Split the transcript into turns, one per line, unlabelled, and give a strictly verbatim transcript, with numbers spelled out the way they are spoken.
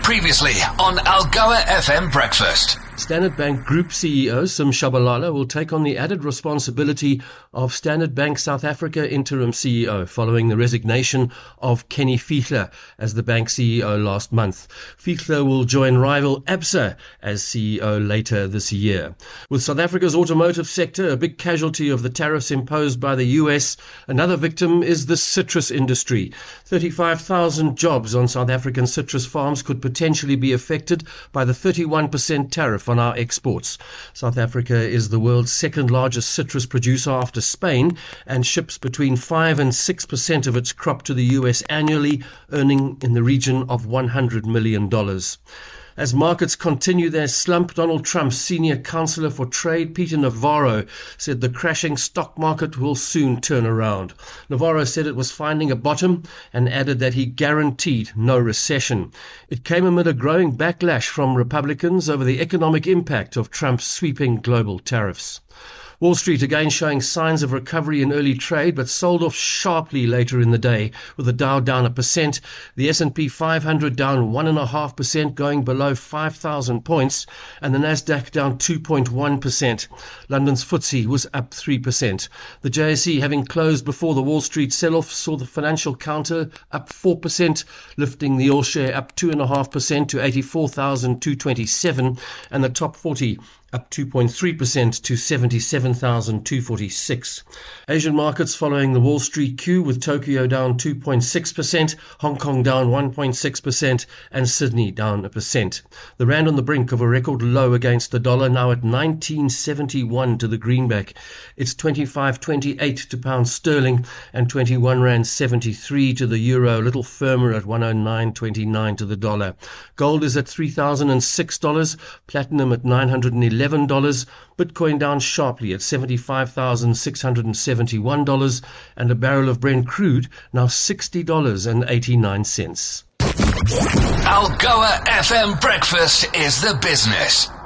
Previously on Algoa F M Breakfast.
Standard Bank Group C E O Sim Tshabalala will take on the added responsibility of Standard Bank South Africa interim C E O following the resignation of Kenny Fihler as the bank C E O last month. Fihler will join rival Absa as C E O later this year. With South Africa's automotive sector a big casualty of the tariffs imposed by the U S, another victim is the citrus industry. thirty-five thousand jobs on South African citrus farms could potentially be affected by the thirty-one percent tariff on our exports. South Africa is the world's second largest citrus producer after Spain and ships between five and six percent of its crop to the U S annually, earning in the region of one hundred million dollars. As markets continue their slump, Donald Trump's senior counselor for trade, Peter Navarro, said the crashing stock market will soon turn around. Navarro said it was finding a bottom and added that he guaranteed no recession. It came amid a growing backlash from Republicans over the economic impact of Trump's sweeping global tariffs. Wall Street again showing signs of recovery in early trade, but sold off sharply later in the day, with the Dow down a percent, the S and P five hundred down one point five percent, going below five thousand points, and the Nasdaq down two point one percent. London's F T S E was up three percent. The J S E, having closed before the Wall Street sell-off, saw the financial counter up four percent, lifting the all share up two point five percent to eighty-four thousand two hundred twenty-seven, and the top forty up two point three percent to seventy-seven thousand two hundred forty-six. Asian markets following the Wall Street cue, with Tokyo down two point six percent, Hong Kong down one point six percent, and Sydney down a percent. The rand on the brink of a record low against the dollar, now at nineteen seventy-one to the greenback. It's twenty-five twenty-eight to pound sterling and twenty-one rand seventy-three to the euro, a little firmer at one oh nine twenty-nine to the dollar. Gold is at three thousand six dollars, platinum at nine hundred eleven dollars, Bitcoin down sharply at seventy-five thousand six hundred seventy-one dollars, and a barrel of Brent crude now sixty dollars and eighty-nine cents.
Algoa F M Breakfast is the business.